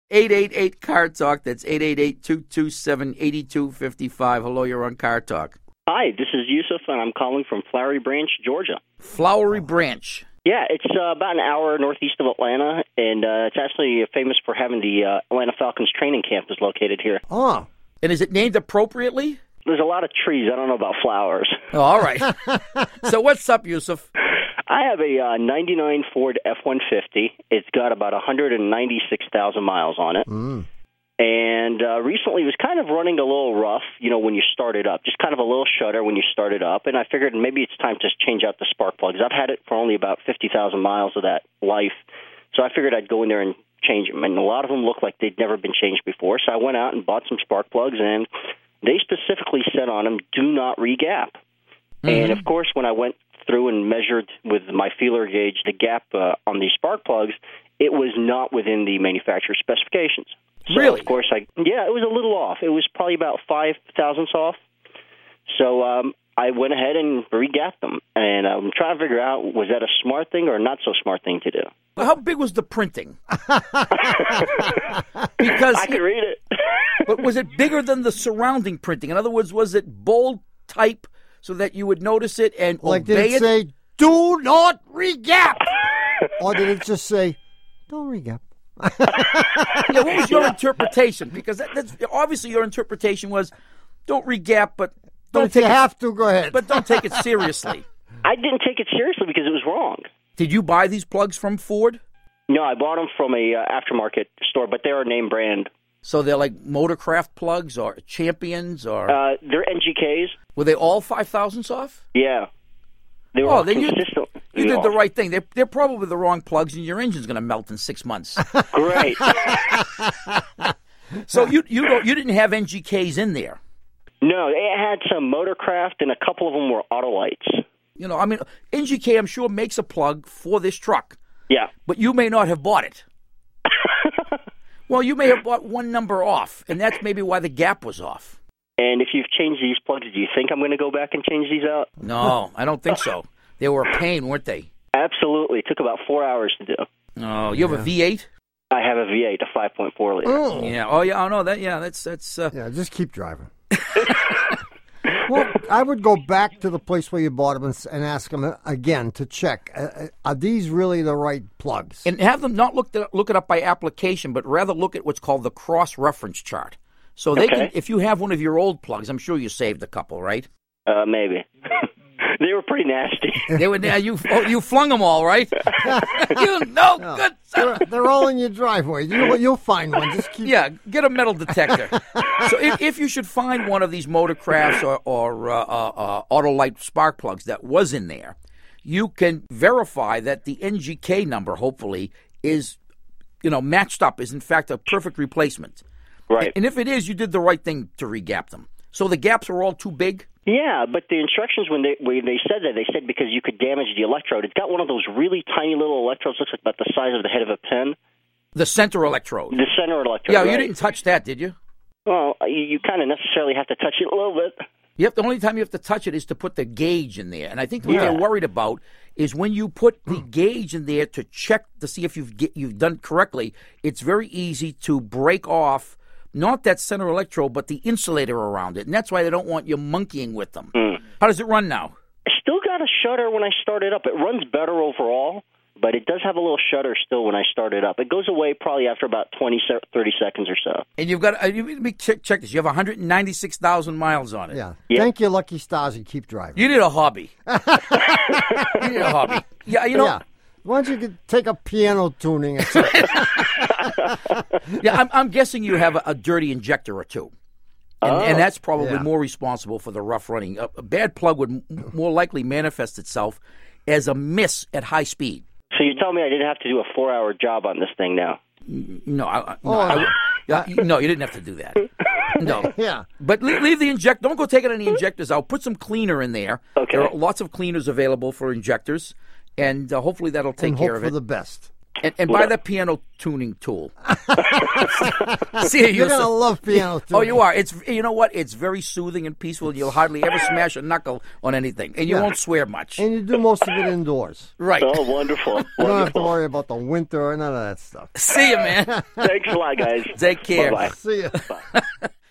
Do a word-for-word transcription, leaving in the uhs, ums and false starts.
eight eight eight, C A R Talk. That's eight eight eight, two two seven, eight two five five. Hello, you're on C A R Talk. Hi, this is Yusuf, and I'm calling from Flowery Branch, Georgia. Flowery Branch. Yeah, it's uh, about an hour northeast of Atlanta, and uh, it's actually famous for having the uh, Atlanta Falcons training camp is located here. Oh. And is it named appropriately? There's a lot of trees. I don't know about flowers. Oh, all right. So what's up, Yusuf? I have a uh, ninety-nine Ford F one fifty. It's got about one hundred ninety-six thousand miles on it. Mm. And uh, recently it was kind of running a little rough, you know, when you start it up. Just kind of a little shudder when you start it up. And I figured maybe it's time to change out the spark plugs. I've had it for only about fifty thousand miles of that life. So I figured I'd go in there and change them. And a lot of them look like they'd never been changed before. So I went out and bought some spark plugs, and they specifically said on them, do not re-gap. Mm-hmm. And, of course, when I went through and measured with my feeler gauge the gap uh, on these spark plugs, it was not within the manufacturer's specifications. So, really? Of course, I yeah, it was a little off. It was probably about five thousandths off. So um, I went ahead and re-gapped them. And I'm trying to figure out, was that a smart thing or a not so smart thing to do? How big was the printing? Because I could read it. But was it bigger than the surrounding printing? In other words, was it bold type so that you would notice it and like obey did it, it? say, do not re-gap? Or did it just say, don't re-gap? Yeah, what was your interpretation? Because that, that's obviously your interpretation was, don't re-gap, but don't But if take you it, have to, go ahead. but don't take it seriously. I didn't take it seriously because it was wrong. Did you buy these plugs from Ford? No, I bought them from a uh, aftermarket store, but they're a name brand. So they're like Motorcraft plugs or Champions or Uh, they're N G Ks. were they all five thousandths off? Yeah. They were Oh, all then you, consistent. you did the right thing. They're, they're probably the wrong plugs, and your engine's going to melt in six months. Great. So you you don't, you didn't have N G Ks in there. No, it had some Motorcraft, and a couple of them were Autolites. You know, I mean, N G K, I'm sure, makes a plug for this truck. Yeah. But you may not have bought it. Well, you may have bought one number off, and that's maybe why the gap was off. And if you've changed these plugs, do you think I'm going to go back and change these out? No, I don't think so. They were a pain, weren't they? Absolutely. It took about four hours to do. Oh, you have a V eight? I have a V eight, a five point four liter. Oh. Yeah. Oh, yeah. Oh, no. That. Yeah. That's. That's. Uh... Yeah, just keep driving. Well, I would go back to the place where you bought them and, and ask them again to check. Uh, are these really the right plugs? And have them not look it, look it up by application, but rather look at what's called the cross-reference chart. So they Okay. can, if you have one of your old plugs, I'm sure you saved a couple, right? Uh, maybe. They were pretty nasty. They were. You oh, you flung them all, right? You no No, good. they're, they're all in your driveway. You, you'll find one. Just keep. Yeah, get a metal detector. So if, if you should find one of these Motorcrafts or, or uh, uh, uh, Autolite spark plugs that was in there, you can verify that the N G K number, hopefully, is, you know, matched up, is in fact a perfect replacement. Right. And if it is, you did the right thing to re-gap them. So the gaps are all too big? Yeah, but the instructions when they when they said that, they said because you could damage the electrode. It's got one of those really tiny little electrodes, looks like about the size of the head of a pen. The center electrode. The center electrode. Yeah, right? you didn't touch that, did you? Well, you, you kind of necessarily have to touch it a little bit. You have, the only time you have to touch it is to put the gauge in there. And I think what Yeah. they're worried about is when you put the gauge in there to check to see if you've get, you've done it correctly, it's very easy to break off not that center electrode, but the insulator around it. And that's why they don't want you monkeying with them. Mm. How does it run now? I still got a shudder when I start it up. It runs better overall, but it does have a little shudder still when I start it up. It goes away probably after about twenty, thirty seconds or so. And you've got, uh, you, let me check, check this. You have one hundred ninety-six thousand miles on it. Yeah. Yeah. Thank your lucky stars and keep driving. You need a hobby. You need a hobby. Yeah, you know. Yeah. Why don't you get, take up piano tuning? Or something? Yeah, I'm, I'm guessing you have a, a dirty injector or two. And, Oh. and that's probably Yeah. more responsible for the rough running. A, a bad plug would m- more likely manifest itself as a miss at high speed. So you tell me I didn't have to do a four-hour job on this thing now. No, I, I- no, Oh. I- yeah, you- no, you didn't have to do that. No. Yeah. But leave, leave the inject. Don't go taking any injectors out. Put some cleaner in there. Okay. There are lots of cleaners available for injectors, and uh, hopefully that'll take and care hope of for it. the best. And, and buy the piano tuning tool. See, You're you'll going to s- love piano tuning. Oh, you are. It's you know what? It's very soothing and peaceful. And you'll hardly ever smash a knuckle on anything, and you Yeah. won't swear much. And you do most of it indoors. Right. Oh, wonderful. You don't have to Wonderful. worry about the winter or none of that stuff. See you, man. Thanks a lot, guys. Take care. Bye-bye. See ya. Bye.